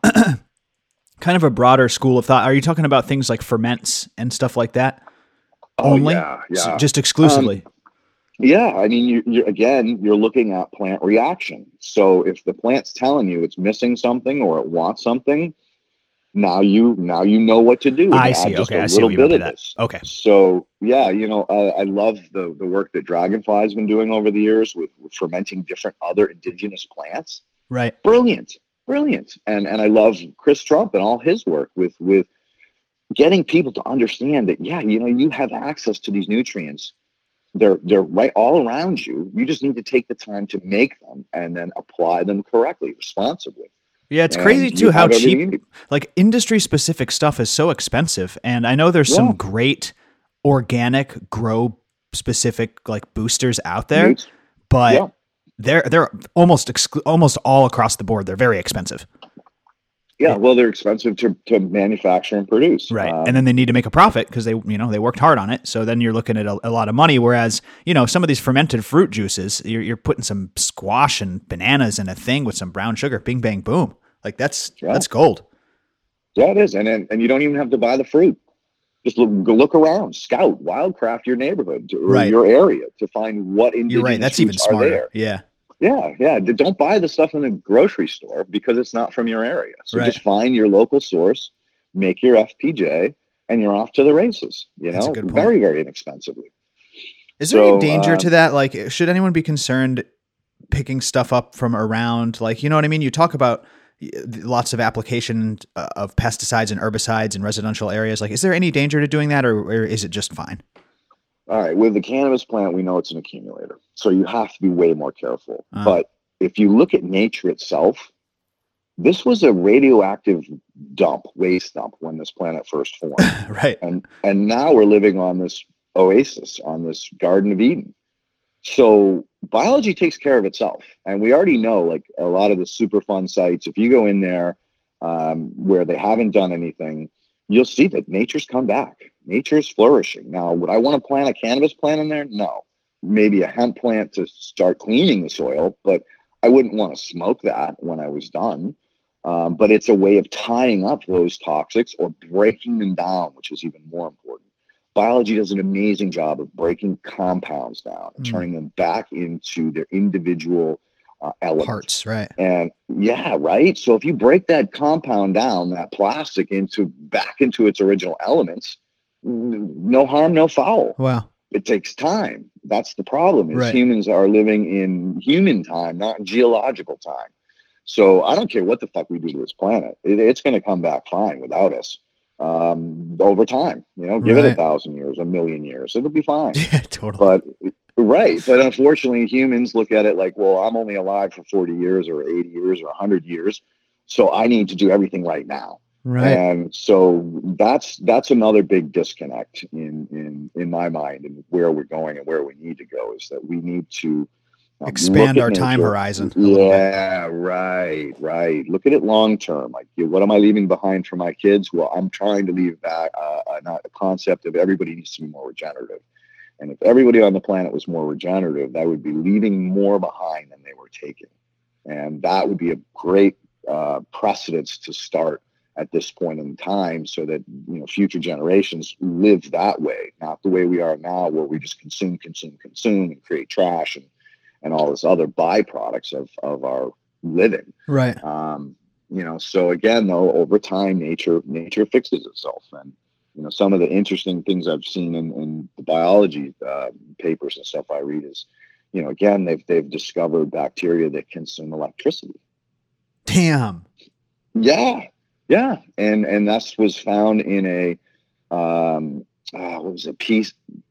kind of a broader school of thought. Are you talking about things like ferments and stuff like that? Oh, Only? yeah, yeah. So just exclusively? Um, yeah, I mean, you, you again, you're looking at plant reaction. So if the plant's telling you it's missing something or it wants something, now you now you know what to do. I Add see. just Okay, a I see little what you meant bit by of that. this. Okay. So yeah, you know, uh, I love the the work that Dragonfly's been doing over the years with, with fermenting different other indigenous plants. Right. Brilliant, brilliant. And and I love Chris Trump and all his work with with getting people to understand that, yeah, you know, you have access to these nutrients. They're they're right all around you. You just need to take the time to make them and then apply them correctly, responsibly. Yeah, it's crazy And you too how have everything you cheap, need. like industry specific stuff is so expensive. And I know there's Yeah. some great organic grow specific like boosters out there, Meats. but Yeah. they're they're almost exclu- almost all across the board. They're very expensive. Yeah, well, they're expensive to, to manufacture and produce. Right. Um, And then they need to make a profit because they, you know, they worked hard on it. So then you're looking at a, a lot of money. Whereas, you know, some of these fermented fruit juices, you're, you're putting some squash and bananas in a thing with some brown sugar, bing, bang, boom. Like that's, Yeah. that's gold. yeah, it is. And, and and you don't even have to buy the fruit. Just look, go look around, scout, wildcraft your neighborhood or Right. your area to find what indigenous You're right. That's even fruits are smarter. there. Yeah. Yeah, yeah. D- Don't buy the stuff in the grocery store because it's not from your area. So Right. just find your local source, make your F P J, and you're off to the races. You That's a know, good point. very, very inexpensively. Is there So, any danger um, to that? Like, should anyone be concerned picking stuff up from around? Like, you know what I mean? You talk about y- lots of application uh, of pesticides and herbicides in residential areas. Like, is there any danger to doing that, or, or is it just fine? All right, with the cannabis plant, we know it's an accumulator, so you have to be way more careful. Uh. But if you look at nature itself, this was a radioactive dump, waste dump when this planet first formed. Right. and and now we're living on this oasis, on this Garden of Eden. So biology takes care of itself, and we already know, like a lot of the Superfund sites, if you go in there um, where they haven't done anything, you'll see that nature's come back. Nature's flourishing. Now, would I want to plant a cannabis plant in there? No. Maybe a hemp plant to start cleaning the soil, but I wouldn't want to smoke that when I was done. Um, but it's a way of tying up those toxics or breaking them down, which is even more important. Biology does an amazing job of breaking compounds down and Mm. turning them back into their individual uh, elements. Parts. Right. And yeah, right. So if you break that compound down, that plastic into back into its original elements, n- no harm, no foul. Wow. It takes time. That's the problem. Is Right. humans are living in human time, not geological time. So I don't care what the fuck we do to this planet. It, it's going to come back fine without us. Um, over time, you know, give it Right. a thousand years, a million years, it'll be fine. Yeah, totally. But right, but unfortunately, humans look at it like, well, I'm only alive for forty years or eighty years or one hundred years, so I need to do everything right now. Right. And so that's that's another big disconnect in in in my mind, and where we're going and where we need to go is that we need to um, Expand look our at time nature. horizon. a little bit. Yeah, right, right. Look at it long term. Like, you know, what am I leaving behind for my kids? Well, I'm trying to leave back uh, a, not a concept of everybody needs to be more regenerative. And if everybody on the planet was more regenerative, that would be leaving more behind than they were taking. And that would be a great uh, precedence to start at this point in time, so that, you know, future generations live that way, not the way we are now, where we just consume, consume, consume, and create trash and and all this other byproducts of, of our living. Right. Um, you know, so again, though, over time, nature, nature fixes itself. And, you know, some of the interesting things I've seen in, in the biology uh, papers and stuff I read is, you know, again, they've, they've discovered bacteria that consume electricity. Damn. Yeah. Yeah. And, and that was found in a, um, uh, what was it? P-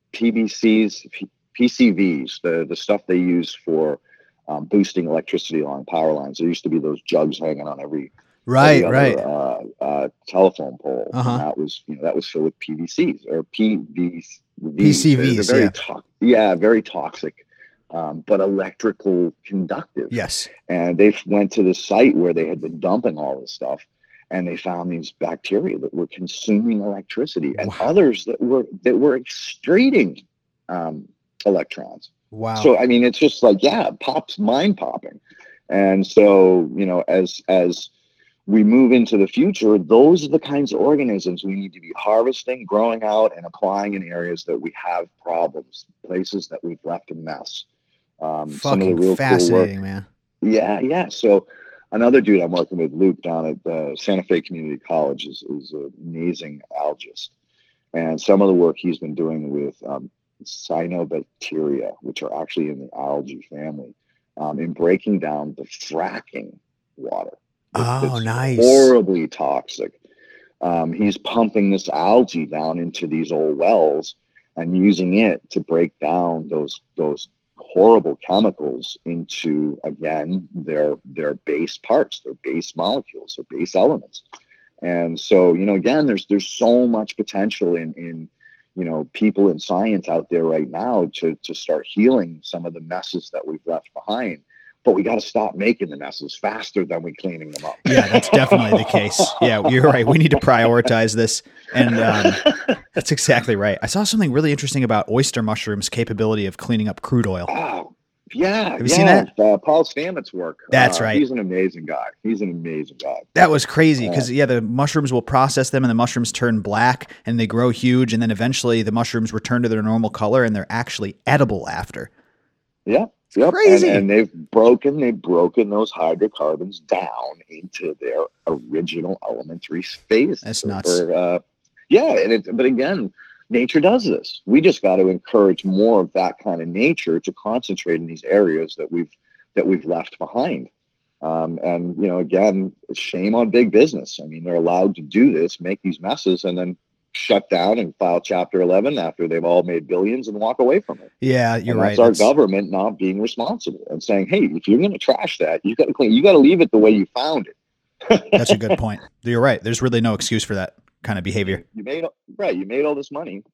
PVCs, P- P C Vs, the, the stuff they use for um, boosting electricity along power lines. There used to be those jugs hanging on every, Right. every Right. other, uh, uh, telephone pole. Uh-huh. And that was, you know, that was filled with P V Cs or P V Cs. P C Vs, They're very yeah. to- yeah, very toxic, um, but electrical conductive. Yes. And they went to the site where they had been dumping all this stuff, and they found these bacteria that were consuming electricity, and Wow. others that were that were excreting um, electrons. Wow. So I mean, it's just like, yeah, it pops mind popping. And so, you know, as as we move into the future, those are the kinds of organisms we need to be harvesting, growing out, and applying in areas that we have problems, places that we've left a mess. Um, some of the Fucking real cool work. fascinating, man. Yeah, yeah. So another dude I'm working with, Luke, down at uh, Santa Fe Community College, is, is an amazing algist. And some of the work he's been doing with um, cyanobacteria, which are actually in the algae family, um, in breaking down the fracking water. Oh, It's nice. horribly toxic. Um, he's pumping this algae down into these old wells and using it to break down those those horrible chemicals into, again, their their base parts, their base molecules, their base elements. And so, you know, again, there's there's so much potential in in you know, people in science out there right now to to start healing some of the messes that we've left behind. But we got to stop making the messes faster than we cleaning them up. Yeah, that's definitely the case. Yeah, you're right. We need to prioritize this. And um, that's exactly right. I saw something really interesting about oyster mushrooms' capability of cleaning up crude oil. Oh, yeah. Have you yeah. seen that? Uh, Paul Stamets' work. That's uh, right. He's an amazing guy. He's an amazing guy. That was crazy because, yeah, the mushrooms will process them and the mushrooms turn black and they grow huge. And then eventually the mushrooms return to their normal color and they're actually edible after. Yeah. Yep. Crazy. And, and they've broken, they've broken those hydrocarbons down into their original elementary phase. That's nuts. Or, uh, yeah. And it, but again, nature does this. We just got to encourage more of that kind of nature to concentrate in these areas that we've, that we've left behind. Um, and, you know, again, shame on big business. I mean, they're allowed to do this, make these messes, and then shut down and file Chapter eleven after they've all made billions and walk away from it. Yeah, you're and right. That's our that's... government not being responsible and saying, "Hey, if you're going to trash that, you got to clean. You got to leave it the way you found it." That's a good point. You're right. There's really no excuse for that kind of behavior. You made right. You made all this money.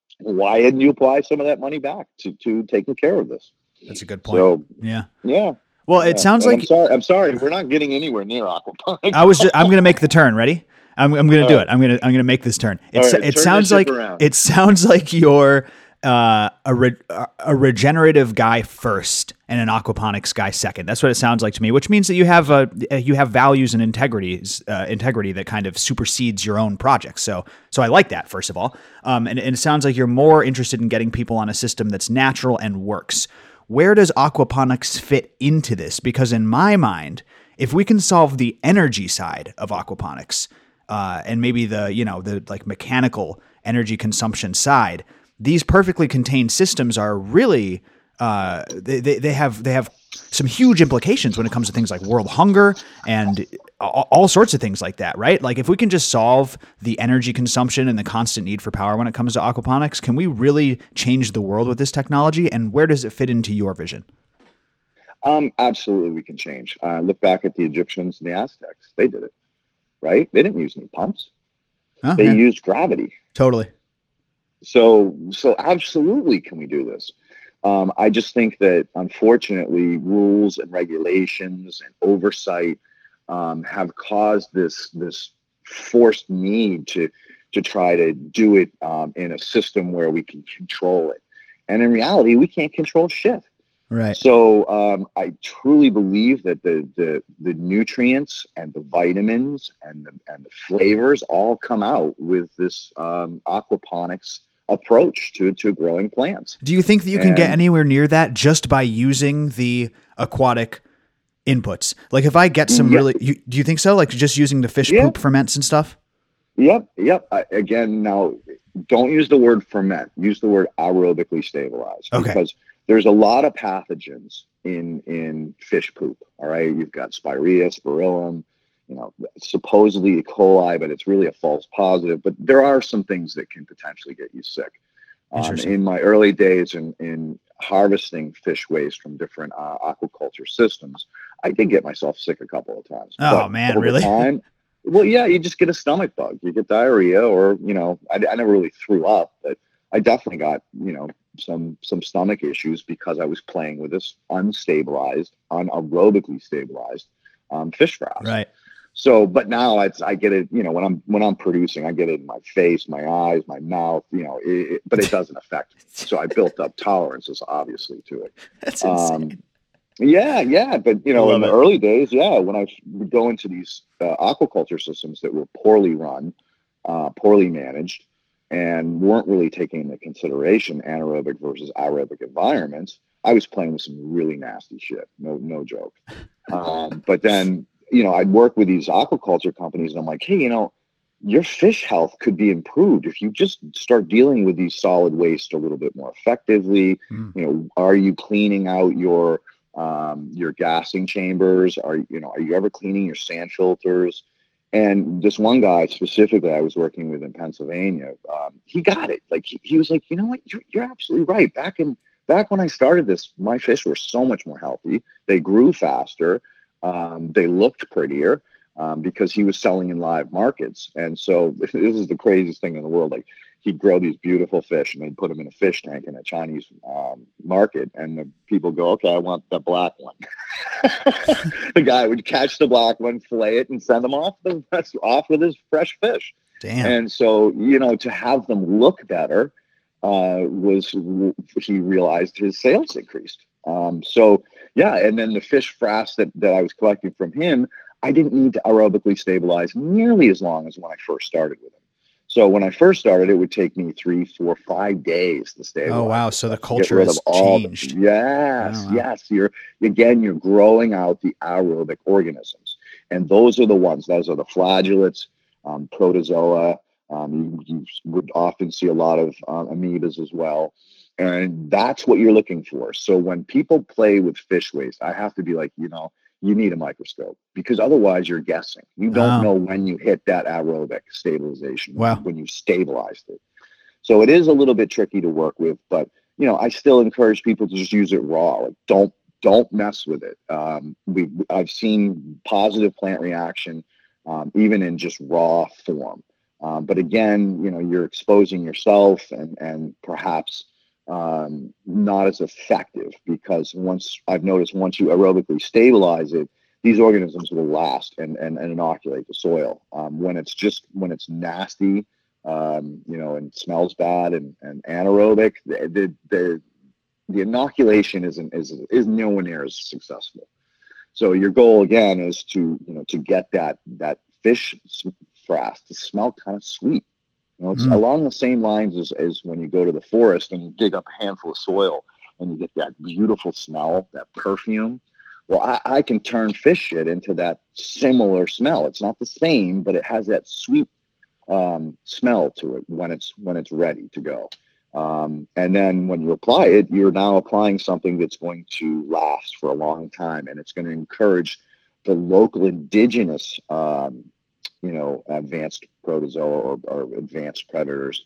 Why didn't you apply some of that money back to to taking care of this? That's a good point. So yeah, yeah. Well, it yeah. sounds and like I'm sorry. I'm sorry. We're not getting anywhere near aquaponics. I was. Just, I'm going to make the turn. Ready? I'm, I'm going to do right. it. I'm going to, I'm going to make this turn. It's, right, it turn sounds like, around. it sounds like you're uh, a, re, a regenerative guy first and an aquaponics guy second. That's what it sounds like to me, which means that you have a, you have values and integrities, uh, integrity that kind of supersedes your own projects. So, so I like that, first of all. Um, and, and it sounds like you're more interested in getting people on a system that's natural and works. Where does aquaponics fit into this? Because in my mind, if we can solve the energy side of aquaponics, Uh, and maybe the, you know, the like mechanical energy consumption side, these perfectly contained systems are really, uh, they, they, they have, they have some huge implications when it comes to things like world hunger and all, all sorts of things like that, right? Like if we can just solve the energy consumption and the constant need for power when it comes to aquaponics, can we really change the world with this technology? And where does it fit into your vision? Um, absolutely, we can change. Uh, look back at the Egyptians and the Aztecs. They did it. Right? They didn't use any pumps. Oh, they yeah. used gravity. Totally. So, so absolutely, can we do this? Um, I just think that unfortunately, rules and regulations and oversight um, have caused this this forced need to to try to do it um, in a system where we can control it. And in reality, we can't control shit. Right. So um, I truly believe that the, the the nutrients and the vitamins and the and the flavors all come out with this um, aquaponics approach to to growing plants. Do you think that you and, can get anywhere near that just by using the aquatic inputs? Like if I get some yeah. really, you, do you think so? Like just using the fish yeah. poop ferments and stuff? Yep. Yep. I, again, now don't use the word ferment. Use the word aerobically stabilized. Okay. Because there's a lot of pathogens in in fish poop. All right, you've got Spirea, Spirillum, you know, supposedly E. coli, but it's really a false positive. But there are some things that can potentially get you sick. Um, in my early days in in harvesting fish waste from different uh, aquaculture systems, I did get myself sick a couple of times. Oh but man, over really? Time, well, yeah, you just get a stomach bug. You get diarrhea, or you know, I, I never really threw up, but I definitely got, you know, some some stomach issues because I was playing with this unstabilized, unaerobically stabilized um, fish frass. Right. So, but now it's I get it, you know, when I'm when I'm producing, I get it in my face, my eyes, my mouth, you know, it, it, but it doesn't affect me. So I built up tolerances, obviously, to it. That's insane. Um, yeah, yeah, but you know, in the it. early days, yeah, when I would go into these uh, aquaculture systems that were poorly run, uh, poorly managed, and weren't really taking into consideration anaerobic versus aerobic environments, I was playing with some really nasty shit. No, no joke. Um, but then, you know, I'd work with these aquaculture companies and I'm like, hey, you know, your fish health could be improved if you just start dealing with these solid waste a little bit more effectively. Mm. You know, are you cleaning out your, um, your gassing chambers? Are, you know, are you ever cleaning your sand filters? And this one guy specifically I was working with in Pennsylvania, um, he got it. Like he, he was like, you know what, you're, you're absolutely right. Back in back when I started this, my fish were so much more healthy. They grew faster. Um, they looked prettier um, because he was selling in live markets. And so this is the craziest thing in the world. Like he'd grow these beautiful fish and they'd put them in a fish tank in a Chinese um, market. And the people go, okay, I want the black one. The guy would catch the black one, fillet it, and send them off the off with his fresh fish. Damn. And so, you know, to have them look better uh, was he realized his sales increased. Um, so yeah, and then the fish frass that that I was collecting from him, I didn't need to aerobically stabilize nearly as long as when I first started with him. So when I first started, it would take me three, four, five days to stabilize. Oh wow! So the culture has changed. The, yes, oh, wow. yes. You're again, you're growing out the aerobic organisms, and those are the ones. Those are the flagellates, um, protozoa. Um, you, you would often see a lot of um, amoebas as well, and that's what you're looking for. So when people play with fish waste, I have to be like, you know, you need a microscope because otherwise you're guessing. You don't wow. know when you hit that aerobic stabilization, wow. when you stabilized it. So it is a little bit tricky to work with, but you know, I still encourage people to just use it raw. Like, don't don't mess with it. Um, we I've seen positive plant reaction um, even in just raw form. Um, but again, you know, you're exposing yourself and and perhaps um, not as effective because once I've noticed once you aerobically stabilize it, these organisms will last and and, and inoculate the soil. Um, when it's just when it's nasty, um, you know, and smells bad and, and anaerobic, the the, the the inoculation isn't is is nowhere near as successful. So your goal again is to you know to get that that fish frass to smell kind of sweet. You know, it's mm. along the same lines as, as when you go to the forest and you dig up a handful of soil and you get that beautiful smell, that perfume. Well, I, I can turn fish shit into that similar smell. It's not the same, but it has that sweet um, smell to it when it's when it's ready to go. Um, and then when you apply it, you're now applying something that's going to last for a long time, and it's going to encourage the local indigenous um, you know, advanced protozoa or, or advanced predators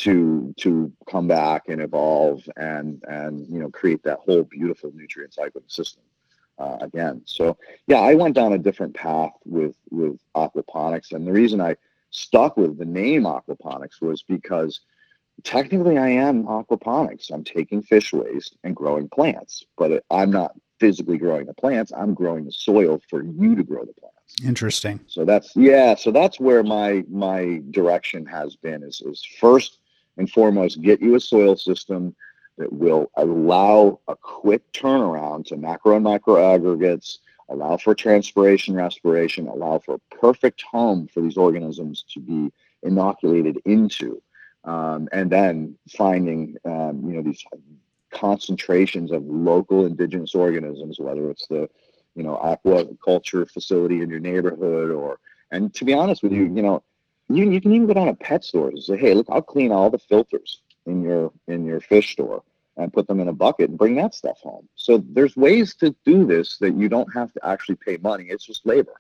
to to come back and evolve and and you know create that whole beautiful nutrient cycle system uh, again. So yeah, I went down a different path with with aquaponics, and the reason I stuck with the name aquaponics was because technically I am aquaponics. I'm taking fish waste and growing plants, but it, I'm not physically growing the plants. I'm growing the soil for you to grow the plants. Interesting. So that's, yeah, so that's where my my direction has been is, is first and foremost, get you a soil system that will allow a quick turnaround to macro and micro aggregates, allow for transpiration, respiration, allow for a perfect home for these organisms to be inoculated into. Um, and then finding, um, you know, these concentrations of local indigenous organisms, whether it's the you know, aquaculture facility in your neighborhood, or, and to be honest with you, you know, you you can even go down to pet stores and say, hey, look, I'll clean all the filters in your in your fish store and put them in a bucket and bring that stuff home. So there's ways to do this that you don't have to actually pay money. It's just labor.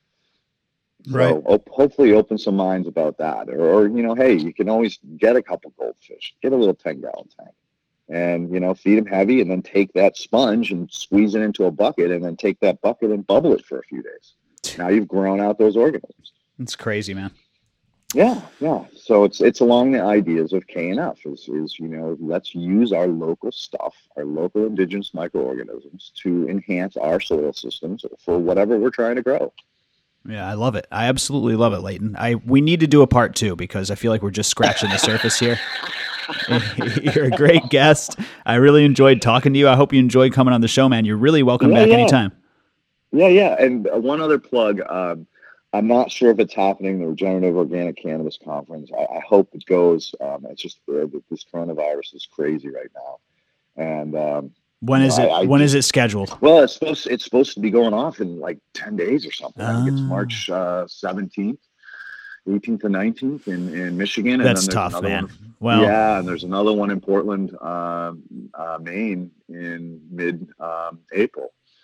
Right. So op- hopefully open some minds about that. Or, or, you know, hey, you can always get a couple goldfish, get a little ten gallon tank. And, you know, feed them heavy and then take that sponge and squeeze it into a bucket and then take that bucket and bubble it for a few days. Now you've grown out those organisms. It's crazy, man. Yeah, yeah. So it's it's along the ideas of K N F is, is, you know, let's use our local stuff, our local indigenous microorganisms to enhance our soil systems for whatever we're trying to grow. Yeah, I love it. I absolutely love it, Leighton. I we need to do a part two because I feel like we're just scratching the surface here. You're a great guest. I really enjoyed talking to you. I hope you enjoyed coming on the show, man. You're really welcome yeah, back yeah. anytime. Yeah, yeah. And uh, one other plug. Um, I'm not sure if it's happening, the Regenerative Organic Cannabis Conference. I, I hope it goes. Um, it's just uh, this coronavirus is crazy right now. And um, when is know, it? I, I when just, is it scheduled? Well, it's supposed it's supposed to be going off in like ten days or something. Uh, I think it's March uh, seventeenth. eighteenth to nineteenth in, in Michigan. And That's then there's tough, another man. One, well, yeah, and there's another one in Portland, uh, uh, Maine in mid um, April.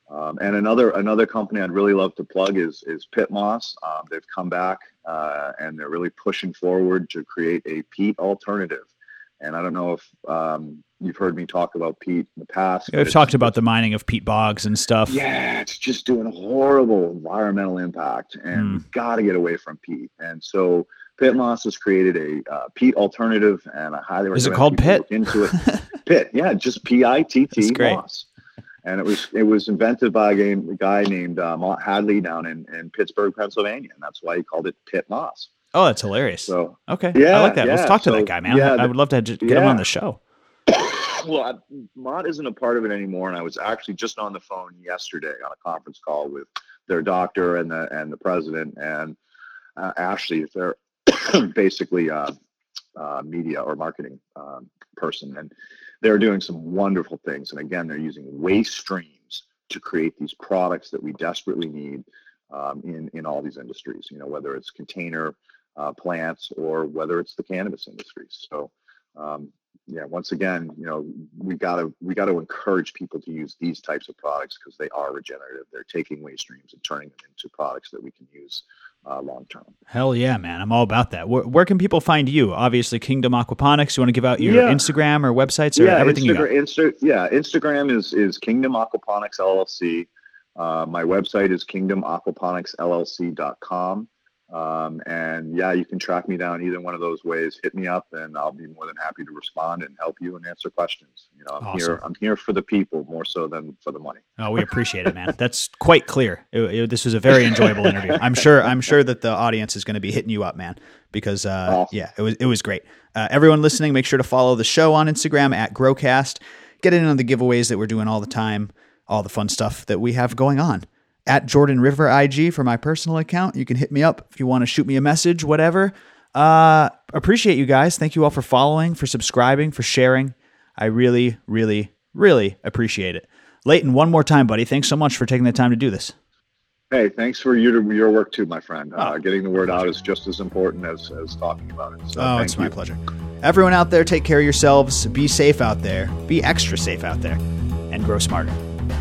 Um, and another another company I'd really love to plug is is Pit Moss. Um, they've come back uh, and they're really pushing forward to create a peat alternative. And I don't know if um, you've heard me talk about peat in the past. We've talked about the mining of peat bogs and stuff. Yeah, it's just doing a horrible environmental impact, and mm. we've got to get away from peat. And so Pit Moss has created a uh, peat alternative, and I highly recommend Is it called Pit? Look into it. Pit, yeah, just P I T T Moss. And it was it was invented by a, game, a guy named uh, Mott Hadley down in, in Pittsburgh, Pennsylvania, and that's why he called it Pit Moss. Oh, that's hilarious. So okay, yeah, I like that. Yeah. Let's talk to so, that guy, man. Yeah, I would love to just get yeah. him on the show. Well, I, Mott isn't a part of it anymore, and I was actually just on the phone yesterday on a conference call with their doctor and the and the president and uh, Ashley. They're basically uh, uh, media or marketing um, person, and they're doing some wonderful things. And again, they're using waste streams to create these products that we desperately need um, in in all these industries. You know, whether it's container uh, plants or whether it's the cannabis industry. So. Um, Yeah, once again, you know, we gotta we gotta encourage people to use these types of products because they are regenerative. They're taking waste streams and turning them into products that we can use uh, long term. Hell yeah, man! I'm all about that. Where, where can people find you? Obviously, Kingdom Aquaponics. You want to give out your yeah. Instagram or websites or yeah, everything Instagram, you got? Insta, yeah, Instagram is is Kingdom Aquaponics L L C. Uh, my website is kingdom aquaponics L L C dot com. Um, and yeah, you can track me down either one of those ways. Hit me up and I'll be more than happy to respond and help you and answer questions. You know, I'm awesome. here, I'm here for the people more so than for the money. Oh, we appreciate it, man. That's quite clear. It, it, this was a very enjoyable interview. I'm sure, I'm sure that the audience is going to be hitting you up, man, because, uh, awesome. yeah, it was, it was great. Uh, everyone listening, make sure to follow the show on Instagram at Growcast. Get in on the giveaways that we're doing all the time, all the fun stuff that we have going on. At Jordan River I G for my personal account. You can hit me up if you want to shoot me a message, whatever. Uh, appreciate you guys. Thank you all for following, for subscribing, for sharing. I really, really, really appreciate it. Leighton, one more time, buddy. Thanks so much for taking the time to do this. Hey, thanks for your your work too, my friend. Oh, uh, getting the word out is just as important as, as talking about it. So oh, thank it's you. my pleasure. Everyone out there, take care of yourselves. Be safe out there. Be extra safe out there. And grow smarter.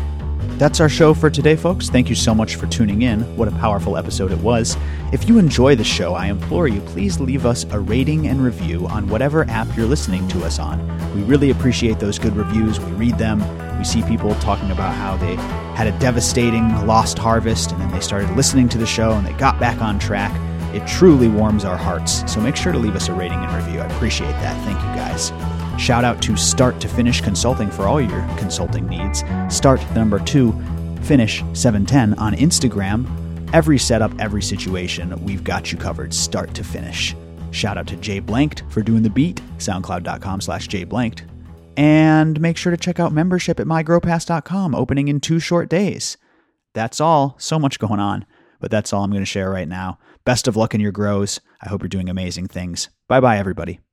That's our show for today, folks. Thank you so much for tuning in. What a powerful episode it was. If you enjoy the show, I implore you, please leave us a rating and review on whatever app you're listening to us on. We really appreciate those good reviews. We read them. We see people talking about how they had a devastating lost harvest, and then they started listening to the show, and they got back on track. It truly warms our hearts. So make sure to leave us a rating and review. I appreciate that. Thank you, guys. Shout out to Start to Finish Consulting for all your consulting needs. Start the number two, Finish seven ten on Instagram. Every setup, every situation, we've got you covered start to finish. Shout out to Jay Blanked for doing the beat, soundcloud.com slash Jay Blanked. And make sure to check out membership at my grow pass dot com, opening in two short days. That's all. So much going on, but that's all I'm going to share right now. Best of luck in your grows. I hope you're doing amazing things. Bye-bye, everybody.